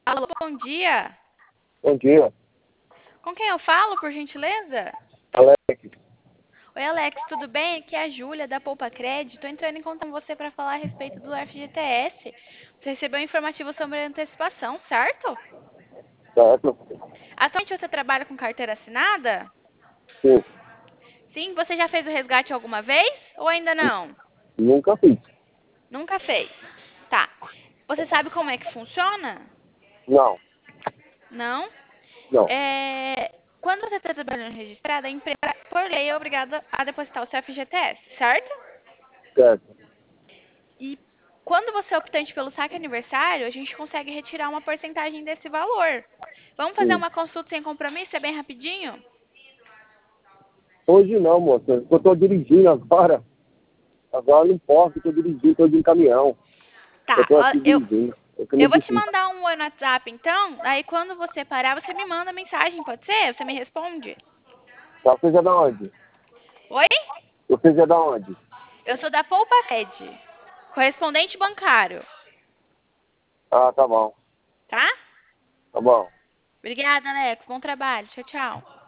Alô, bom dia. Bom dia, Com quem eu falo, por gentileza? Alex. Oi, Alex, tudo bem? Aqui é a Júlia, da Poupa Crédito. Estou entrando em contato com você para falar a respeito do FGTS. Você recebeu um informativo sobre a antecipação, certo? Certo? Atualmente você trabalha com carteira assinada? Sim, Sim, você já fez o resgate alguma vez ou ainda não? nunca fiz. Nunca fez. Tá. Você sabe como é que funciona? Não, Não? não, Quando você está trabalhando registrada, a empresa, por lei, é obrigada a depositar o seu FGTS, certo? certo. E quando você é optante pelo saque aniversário, a gente consegue retirar uma porcentagem desse valor. Vamos fazer Sim. uma consulta sem compromisso? É bem rapidinho? Hoje não, moça. Eu estou dirigindo agora. Agora não posso, estou dirigindo, estou de caminhão. Eu Tá, estou ó, aqui dirigindo. É que não eu vou te precisa. mandar um oi no WhatsApp, então. Aí quando você parar, você me manda mensagem, pode ser? Você me responde. Tá, você é da onde? Oi? Você é da onde? Eu sou da Poupa Red, correspondente bancário, Ah, tá bom. tá? Tá bom. Obrigada, Alex. Bom trabalho. Tchau, tchau.